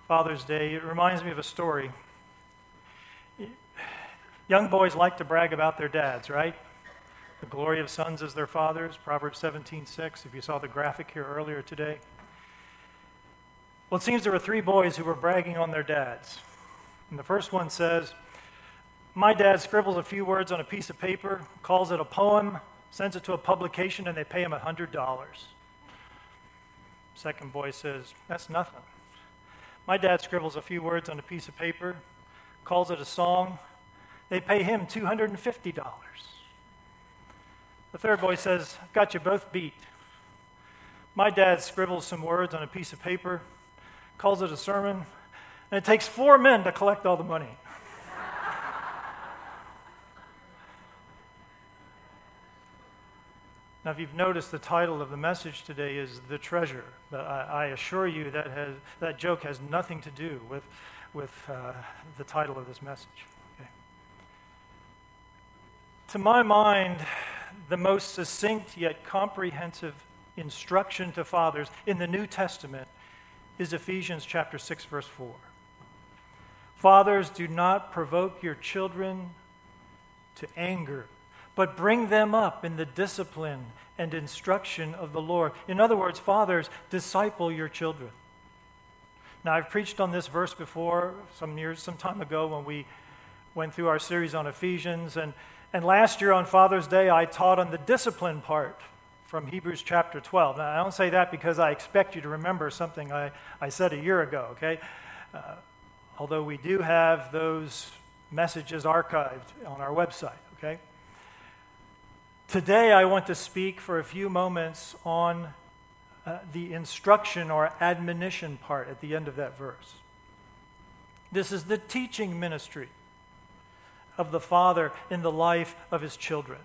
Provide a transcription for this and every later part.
Father's Day, it reminds me of a story. Young boys like to brag about their dads, right? The glory of sons is their fathers, Proverbs 17:6, if you saw the graphic here earlier today. Well, it seems there were 3 boys who were bragging on their dads. And the first one says, "My dad scribbles a few words on a piece of paper, calls it a poem, sends it to a publication, and they pay him $100. Second boy says, "That's nothing. My dad scribbles a few words on a piece of paper, calls it a song. They pay him $250. The third boy says, "I've got you both beat. My dad scribbles some words on a piece of paper, calls it a sermon, and it takes 4 men to collect all the money." Now, if you've noticed, the title of the message today is The Treasure. I assure you that joke has nothing to do with the title of this message. Okay. To my mind, the most succinct yet comprehensive instruction to fathers in the New Testament is Ephesians chapter 6, verse 4. "Fathers, do not provoke your children to anger, but bring them up in the discipline and instruction of the Lord." In other words, fathers, disciple your children. Now, I've preached on this verse before, some time ago when we went through our series on Ephesians, and last year on Father's Day, I taught on the discipline part from Hebrews chapter 12. Now, I don't say that because I expect you to remember something I said a year ago, okay? Although we do have those messages archived on our website, okay? Today, I want to speak for a few moments on the instruction or admonition part at the end of that verse. This is the teaching ministry of the father in the life of his children.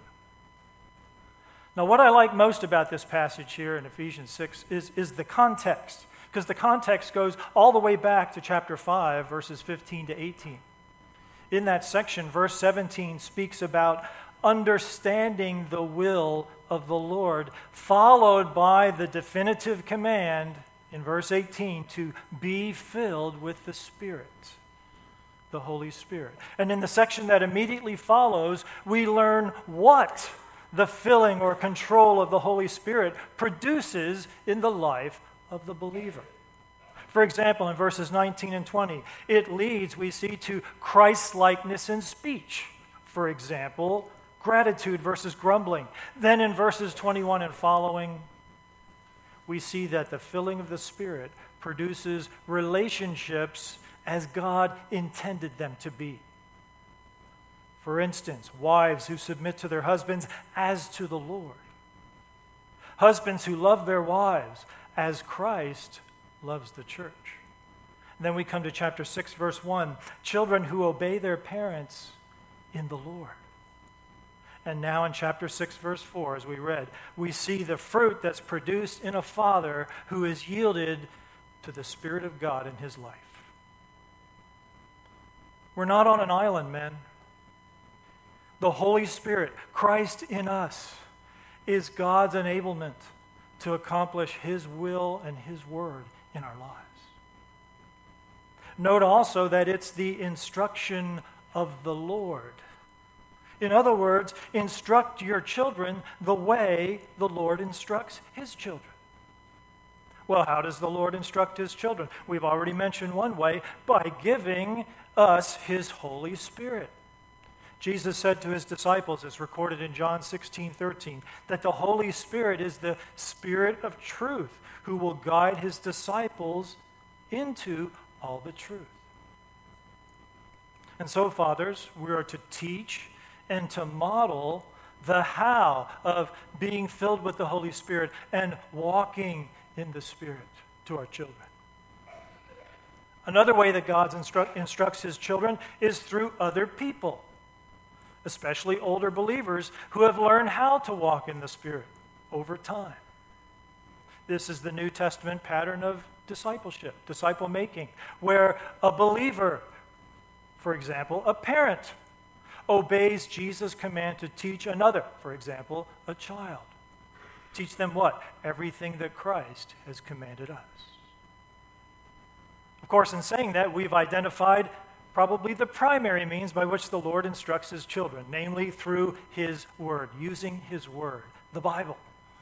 Now, what I like most about this passage here in Ephesians 6 is the context, because the context goes all the way back to chapter 5, verses 15 to 18. In that section, verse 17 speaks about understanding the will of the Lord, followed by the definitive command in verse 18 to be filled with the Spirit, the Holy Spirit. And in the section that immediately follows, we learn what the filling or control of the Holy Spirit produces in the life of the believer. For example, in verses 19 and 20, it leads, we see, to Christ-likeness in speech. For example, gratitude versus grumbling. Then in verses 21 and following, we see that the filling of the Spirit produces relationships as God intended them to be. For instance, wives who submit to their husbands as to the Lord. Husbands who love their wives as Christ loves the church. And then we come to chapter 6, verse 1. Children who obey their parents in the Lord. And now in chapter 6, verse 4, as we read, we see the fruit that's produced in a father who is yielded to the Spirit of God in his life. We're not on an island, men. The Holy Spirit, Christ in us, is God's enablement to accomplish his will and his word in our lives. Note also that it's the instruction of the Lord. In other words, instruct your children the way the Lord instructs his children. Well, how does the Lord instruct his children? We've already mentioned one way, by giving us his Holy Spirit. Jesus said to his disciples, as recorded in John 16:13, that the Holy Spirit is the Spirit of truth who will guide his disciples into all the truth. And so, fathers, we are to teach and to model the how of being filled with the Holy Spirit and walking in the Spirit to our children. Another way that God instructs his children is through other people, especially older believers who have learned how to walk in the Spirit over time. This is the New Testament pattern of discipleship, disciple making, where a believer, for example, a parent, obeys Jesus' command to teach another, for example, a child. Teach them what? Everything that Christ has commanded us. Of course, in saying that, we've identified probably the primary means by which the Lord instructs his children, namely through his word, using his word, the Bible.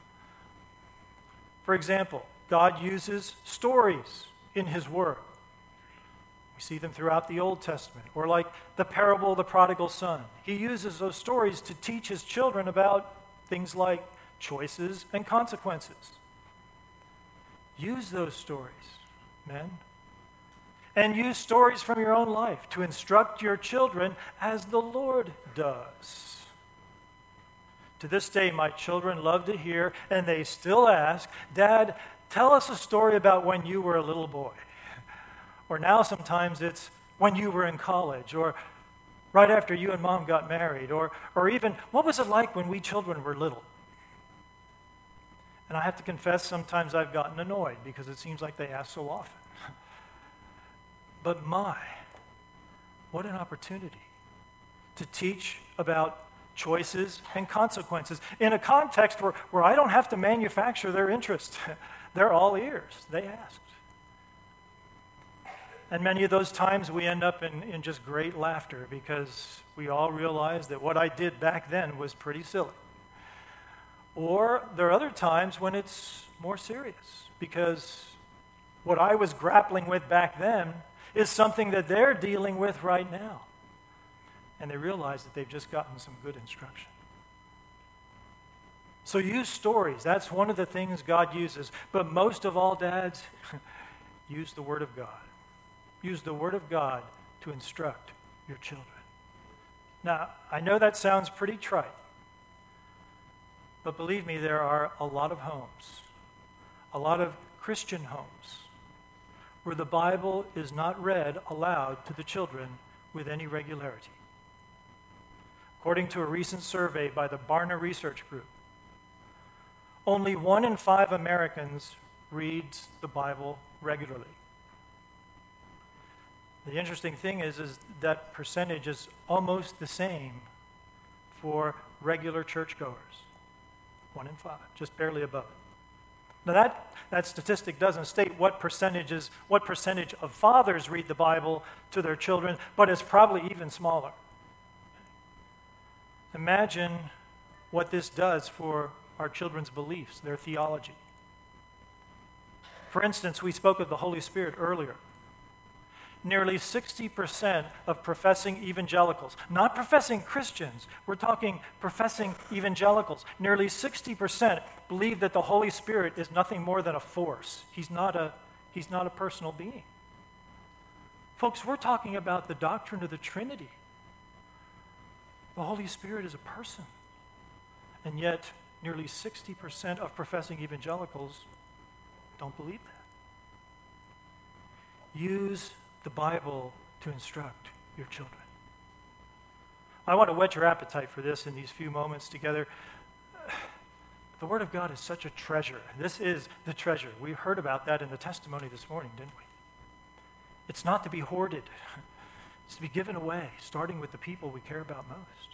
For example, God uses stories in his word. We see them throughout the Old Testament, or like the parable of the prodigal son. He uses those stories to teach his children about things like choices and consequences. Use those stories, men. And use stories from your own life to instruct your children as the Lord does. To this day, my children love to hear, and they still ask, Dad, tell us a story about when you were a little boy. Or now sometimes it's when you were in college, or right after you and Mom got married, or even, what was it like when we children were little? And I have to confess, sometimes I've gotten annoyed because it seems like they ask so often. But what an opportunity to teach about choices and consequences in a context where I don't have to manufacture their interest. They're all ears. They asked. And many of those times we end up in just great laughter because we all realize that what I did back then was pretty silly. Or there are other times when it's more serious because what I was grappling with back then is something that they're dealing with right now. And they realize that they've just gotten some good instruction. So use stories. That's one of the things God uses. But most of all, dads, use the Word of God. Use the Word of God to instruct your children. Now, I know that sounds pretty trite. But believe me, there are a lot of homes, a lot of Christian homes, where the Bible is not read aloud to the children with any regularity. According to a recent survey by the Barna Research Group, only 1 in 5 Americans reads the Bible regularly. The interesting thing is that percentage is almost the same for regular churchgoers. 1 in 5, just barely above it. Now that statistic doesn't state what percentage of fathers read the Bible to their children, but it's probably even smaller. Imagine what this does for our children's beliefs, their theology. For instance, we spoke of the Holy Spirit earlier. Nearly 60% of professing evangelicals, not professing Christians, we're talking professing evangelicals, nearly 60% believe that the Holy Spirit is nothing more than a force. He's not a personal being. Folks, we're talking about the doctrine of the Trinity. The Holy Spirit is a person. And yet, nearly 60% of professing evangelicals don't believe that. Use the Bible to instruct your children. I want to whet your appetite for this in these few moments together. The Word of God is such a treasure. This is the treasure. We heard about that in the testimony this morning, didn't we? It's not to be hoarded. It's to be given away, starting with the people we care about most.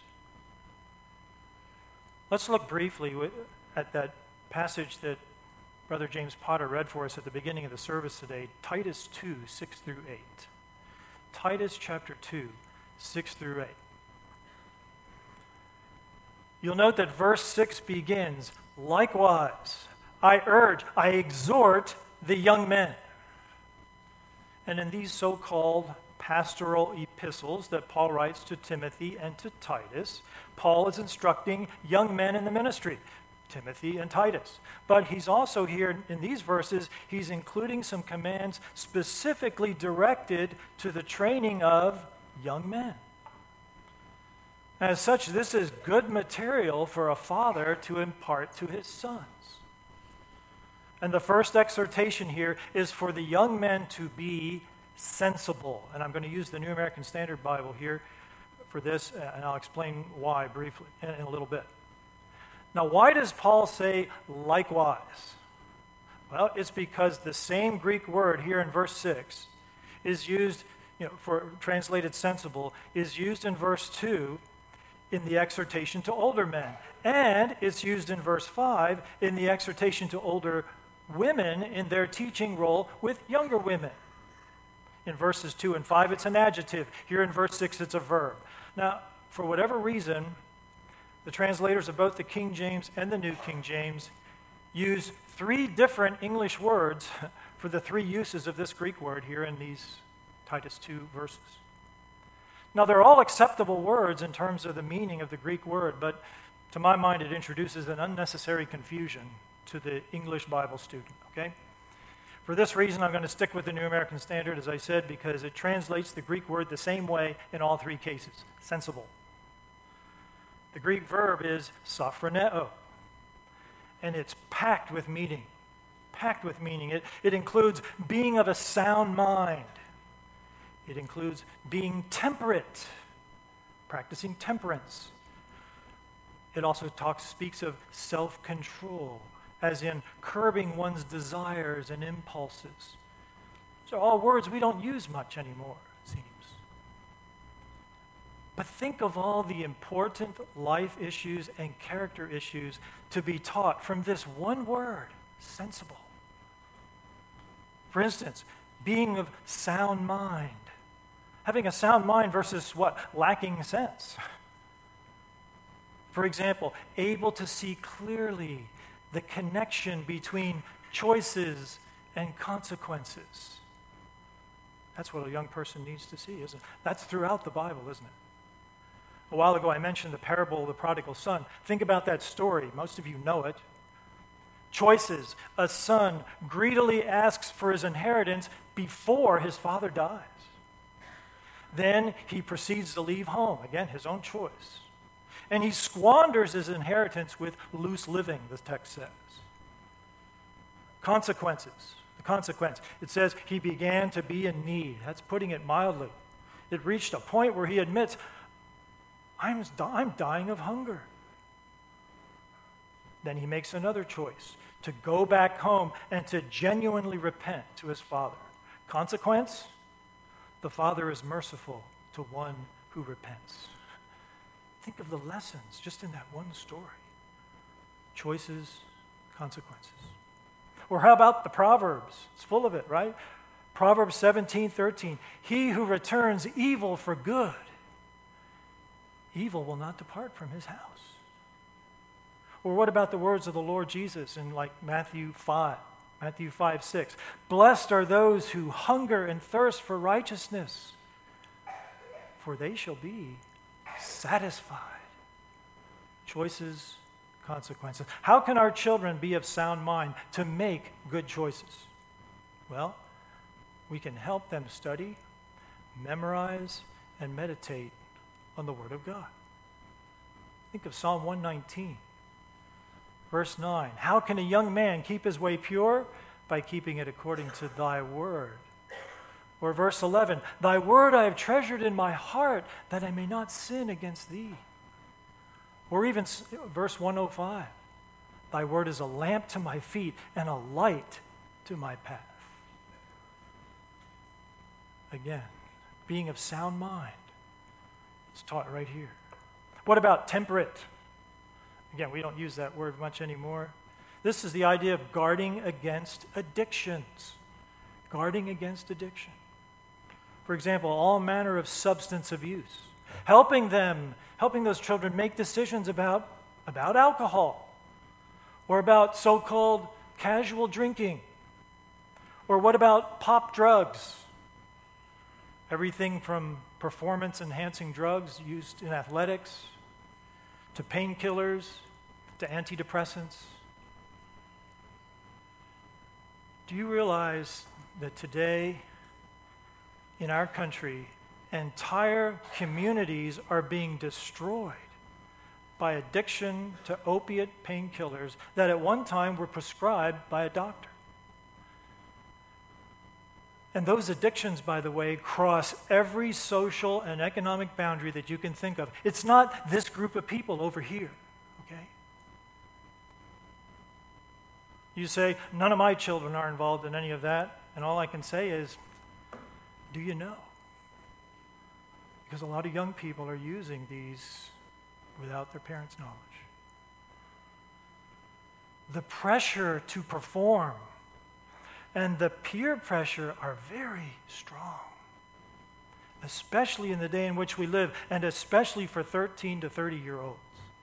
Let's look briefly at that passage that Brother James Potter read for us at the beginning of the service today, Titus 2, 6 through 8. Titus chapter 2, 6 through 8. You'll note that verse 6 begins, likewise, I exhort the young men. And in these so-called pastoral epistles that Paul writes to Timothy and to Titus, Paul is instructing young men in the ministry, Timothy and Titus. But he's also here in these verses, he's including some commands specifically directed to the training of young men. As such, this is good material for a father to impart to his sons. And the first exhortation here is for the young men to be sensible. And I'm going to use the New American Standard Bible here for this, and I'll explain why briefly in a little bit. Now, why does Paul say likewise? Well, it's because the same Greek word here in verse 6 is used, for translated sensible, is used in verse 2 in the exhortation to older men. And it's used in verse 5 in the exhortation to older women in their teaching role with younger women. In verses 2 and 5, it's an adjective. Here in verse 6, it's a verb. Now, for whatever reason, the translators of both the King James and the New King James use 3 different English words for the 3 uses of this Greek word here in these Titus 2 verses. Now, they're all acceptable words in terms of the meaning of the Greek word, but to my mind, it introduces an unnecessary confusion to the English Bible student, okay? For this reason, I'm going to stick with the New American Standard, as I said, because it translates the Greek word the same way in all 3 cases, sensible. The Greek verb is sophroneo, and it's packed with meaning. Packed with meaning. It includes being of a sound mind. It includes being temperate, practicing temperance. It also speaks of self-control, as in curbing one's desires and impulses. So all words we don't use much anymore, it seems. But think of all the important life issues and character issues to be taught from this one word, sensible. For instance, being of sound mind. Having a sound mind versus what? Lacking sense. For example, able to see clearly the connection between choices and consequences. That's what a young person needs to see, isn't it? That's throughout the Bible, isn't it? A while ago, I mentioned the parable of the prodigal son. Think about that story. Most of you know it. Choices. A son greedily asks for his inheritance before his father dies. Then he proceeds to leave home. Again, his own choice. And he squanders his inheritance with loose living, the text says. Consequences. The consequence. It says he began to be in need. That's putting it mildly. It reached a point where he admits, I'm dying of hunger. Then he makes another choice, to go back home and to genuinely repent to his father. Consequence? The father is merciful to one who repents. Think of the lessons just in that one story. Choices, consequences. Or how about the Proverbs? It's full of it, right? Proverbs 17:13. He who returns evil for good, evil will not depart from his house. Or what about the words of the Lord Jesus in like Matthew 5:6. Blessed are those who hunger and thirst for righteousness, for they shall be satisfied. Choices, consequences. How can our children be of sound mind to make good choices? Well, we can help them study, memorize, and meditate on the Word of God. Think of Psalm 119, verse 9. How can a young man keep his way pure? By keeping it according to thy word. Or verse 11, thy word I have treasured in my heart, that I may not sin against thee. Or even verse 105, thy word is a lamp to my feet and a light to my path. Again, being of sound mind. It's taught right here. What about temperate? Again, we don't use that word much anymore. This is the idea of guarding against addictions. Guarding against addiction. For example, all manner of substance abuse. Helping those children make decisions about alcohol, or about so-called casual drinking. Or what about pop drugs? Everything from performance-enhancing drugs used in athletics, to painkillers, to antidepressants. Do you realize that today in our country, entire communities are being destroyed by addiction to opiate painkillers that at one time were prescribed by a doctor? And those addictions, by the way, cross every social and economic boundary that you can think of. It's not this group of people over here, okay? You say, none of my children are involved in any of that. And all I can say is, do you know? Because a lot of young people are using these without their parents' knowledge. The pressure to perform and the peer pressure are very strong. especially in the day in which we live, and especially for 13 to 30-year-olds.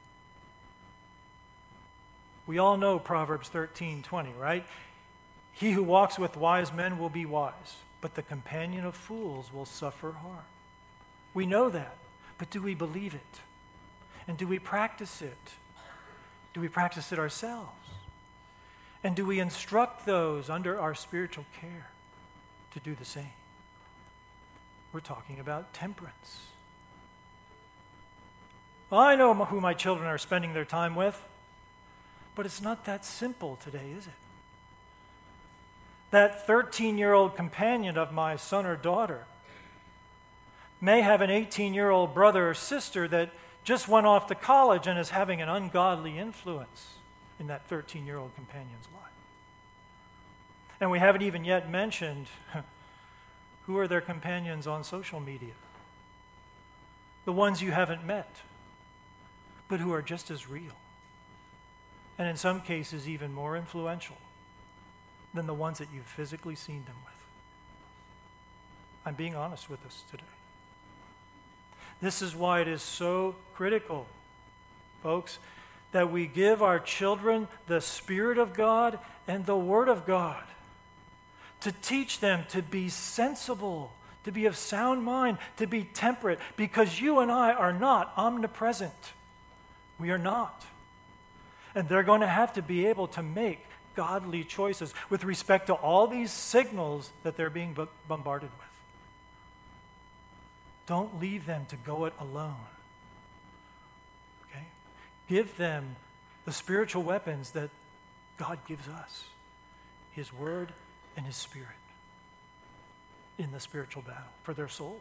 We all know Proverbs 13:20, right? He who walks with wise men will be wise, but the companion of fools will suffer harm. We know that, but do we believe it? And do we practice it? Do we practice it ourselves? And do we instruct those under our spiritual care to do the same? We're talking about temperance. Well, I know who my children are spending their time with, but it's not that simple today, is it? That 13-year-old companion of my son or daughter may have an 18-year-old brother or sister that just went off to college and is having an ungodly influence in that 13-year-old companion's life. And we haven't even yet mentioned who are their companions on social media. The ones you haven't met, but who are just as real. And in some cases, even more influential than the ones that you've physically seen them with. I'm being honest with us today. This is why it is so critical, folks, that we give our children the Spirit of God and the Word of God to teach them to be sensible, to be of sound mind, to be temperate, because you and I are not omnipresent. We are not. And they're going to have to be able to make godly choices with respect to all these signals that they're being bombarded with. Don't leave them to go it alone. Okay? Give them the spiritual weapons that God gives us, His Word and His Spirit, in the spiritual battle for their souls.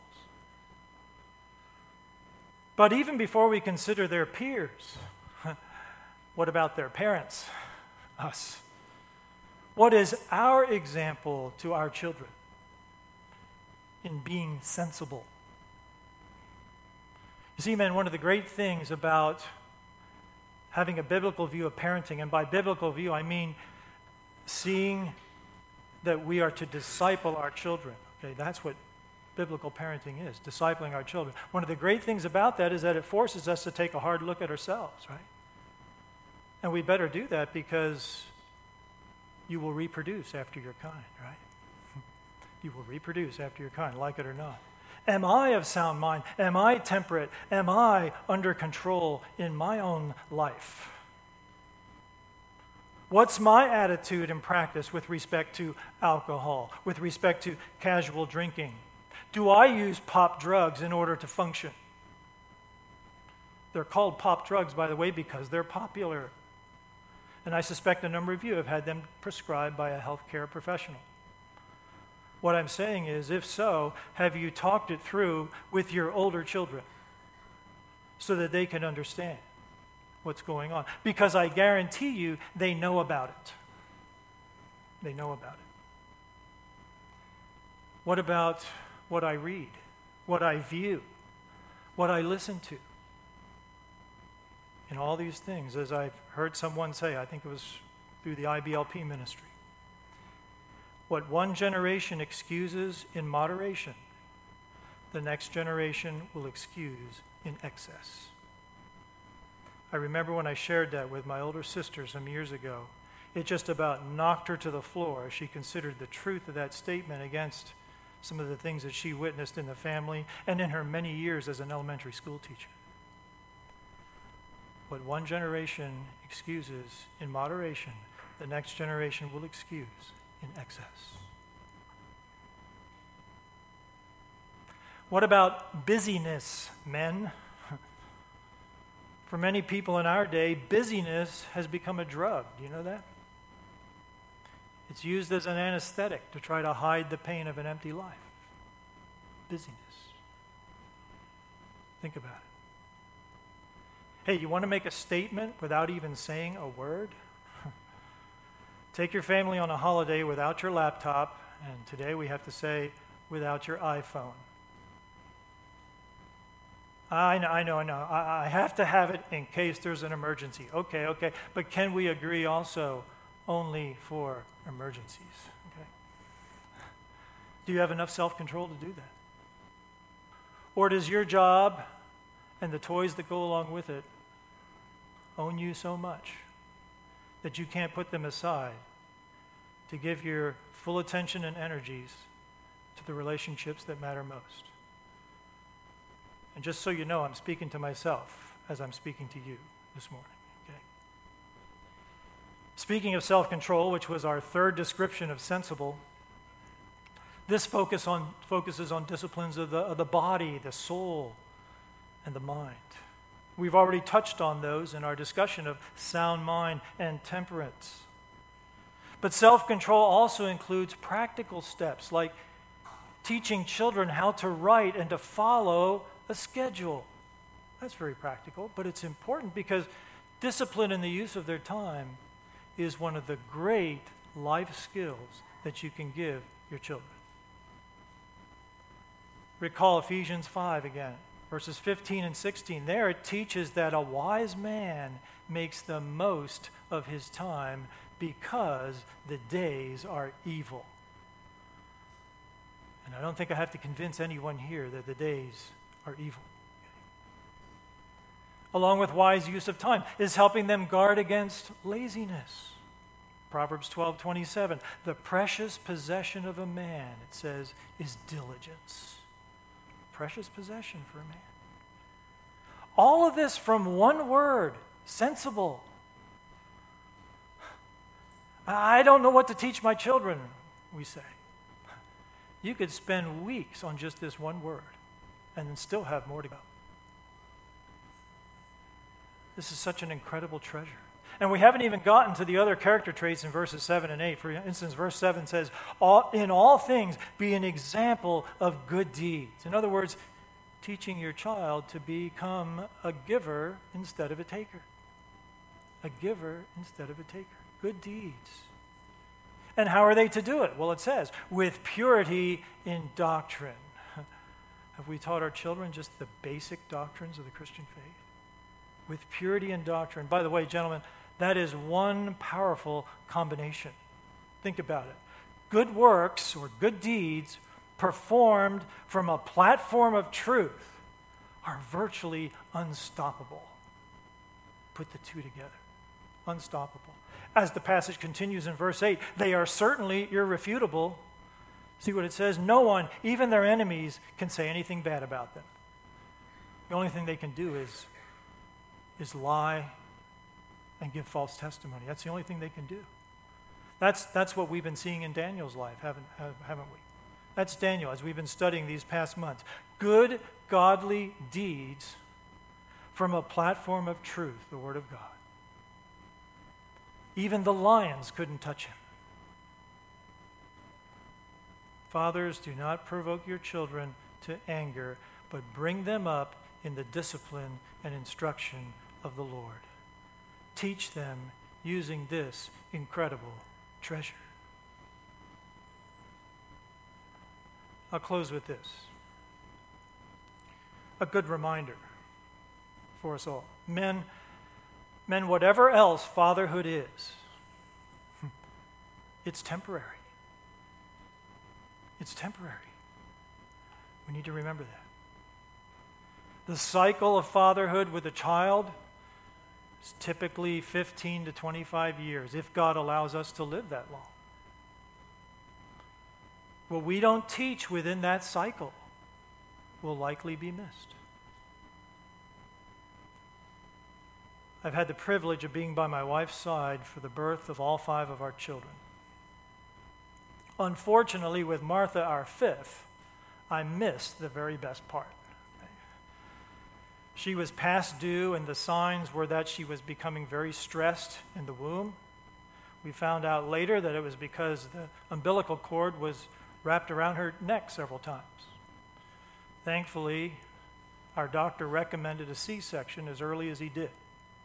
But even before we consider their peers, what about their parents, us? What is our example to our children in being sensible? You see, man, one of the great things about having a biblical view of parenting, and by biblical view I mean seeing that we are to disciple our children. Okay, that's what biblical parenting is, discipling our children. One of the great things about that is that it forces us to take a hard look at ourselves, right? And we better do that because you will reproduce after your kind, right? You will reproduce after your kind, like it or not. Am I of sound mind? Am I temperate? Am I under control in my own life? What's my attitude and practice with respect to alcohol, with respect to casual drinking? Do I use pop drugs in order to function? They're called pop drugs, by the way, because they're popular. And I suspect a number of you have had them prescribed by a healthcare professional. What I'm saying is, if so, have you talked it through with your older children so that they can understand what's going on? Because I guarantee you they know about it. They know about it. What about what I read, what I view, what I listen to? And all these things, as I've heard someone say, I think it was through the IBLP ministry, what one generation excuses in moderation, the next generation will excuse in excess. I remember when I shared that with my older sister some years ago, it just about knocked her to the floor as she considered the truth of that statement against some of the things that she witnessed in the family and in her many years as an elementary school teacher. What one generation excuses in moderation, the next generation will excuse in excess. What about busyness, men? For many people in our day, busyness has become a drug. Do you know that? It's used as an anesthetic to try to hide the pain of an empty life. Busyness. Think about it. Hey, you want to make a statement without even saying a word? Take your family on a holiday without your laptop, and today we have to say, without your iPhone. I know. I have to have it in case there's an emergency. Okay. But can we agree also only for emergencies? Okay. Do you have enough self-control to do that? Or does your job and the toys that go along with it own you so much that you can't put them aside to give your full attention and energies to the relationships that matter most? And just so you know, I'm speaking to myself as I'm speaking to you this morning. Okay? Speaking of self-control, which was our third description of sensible, this focuses on disciplines of the body, the soul, and the mind. We've already touched on those in our discussion of sound mind and temperance. But self-control also includes practical steps like teaching children how to write and to follow a schedule. That's very practical, but it's important because discipline in the use of their time is one of the great life skills that you can give your children. Recall Ephesians 5 again, verses 15 and 16. There it teaches that a wise man makes the most of his time because the days are evil. And I don't think I have to convince anyone here that the days are evil. Along with wise use of time is helping them guard against laziness. Proverbs 12:27, the precious possession of a man, it says, is diligence. Precious possession for a man. All of this from one word, sensible. I don't know what to teach my children, we say. You could spend weeks on just this one word and then still have more to go. This is such an incredible treasure. And we haven't even gotten to the other character traits in verses 7 and 8. For instance, verse 7 says, in all things be an example of good deeds. In other words, teaching your child to become a giver instead of a taker. A giver instead of a taker. Good deeds. And how are they to do it? Well, it says, with purity in doctrine. Have we taught our children just the basic doctrines of the Christian faith? With purity in doctrine. By the way, gentlemen, that is one powerful combination. Think about it. Good works or good deeds performed from a platform of truth are virtually unstoppable. Put the two together. Unstoppable. As the passage continues in verse 8, they are certainly irrefutable. See what it says? No one, even their enemies, can say anything bad about them. The only thing they can do is lie and give false testimony. That's the only thing they can do. That's what we've been seeing in Daniel's life, haven't we? That's Daniel, as we've been studying these past months. Good, godly deeds from a platform of truth, the Word of God. Even the lions couldn't touch him. Fathers, do not provoke your children to anger, but bring them up in the discipline and instruction of the Lord. Teach them using this incredible treasure. I'll close with this. A good reminder for us all. Men, whatever else fatherhood is, it's temporary. It's temporary. We need to remember that. The cycle of fatherhood with a child is typically 15 to 25 years, if God allows us to live that long. What we don't teach within that cycle will likely be missed. I've had the privilege of being by my wife's side for the birth of all 5 of our children. Unfortunately, with Martha, our 5th, I missed the very best part. She was past due, and the signs were that she was becoming very stressed in the womb. We found out later that it was because the umbilical cord was wrapped around her neck several times. Thankfully, our doctor recommended a C-section as early as he did.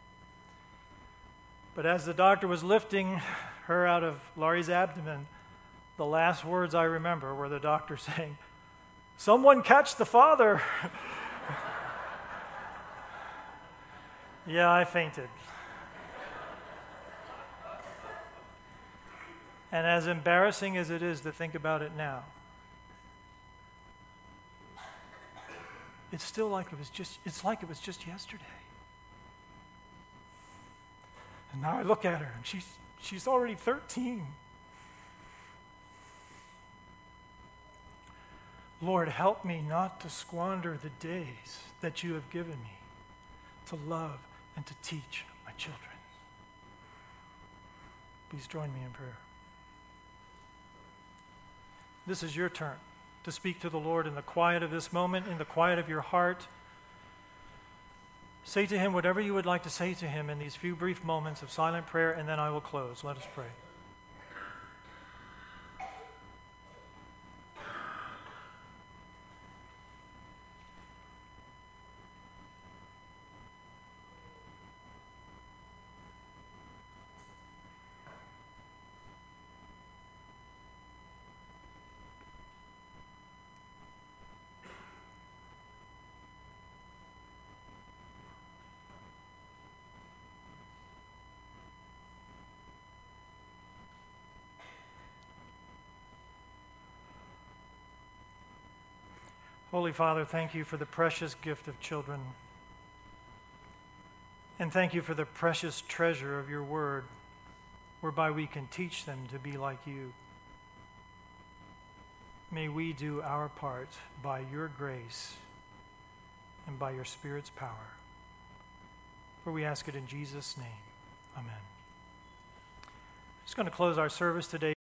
But as the doctor was lifting her out of Laurie's abdomen, the last words I remember were the doctor saying, "Someone catch the father." Yeah, I fainted. And as embarrassing as it is to think about it now, it's still like it was just yesterday. And now I look at her, and she's already 13. Lord, help me not to squander the days that you have given me to love and to teach my children. Please join me in prayer. This is your turn to speak to the Lord in the quiet of this moment, in the quiet of your heart. Say to him whatever you would like to say to him in these few brief moments of silent prayer, and then I will close. Let us pray. Holy Father, thank you for the precious gift of children. And thank you for the precious treasure of your word, whereby we can teach them to be like you. May we do our part by your grace and by your Spirit's power. For we ask it in Jesus' name. Amen. I'm just going to close our service today.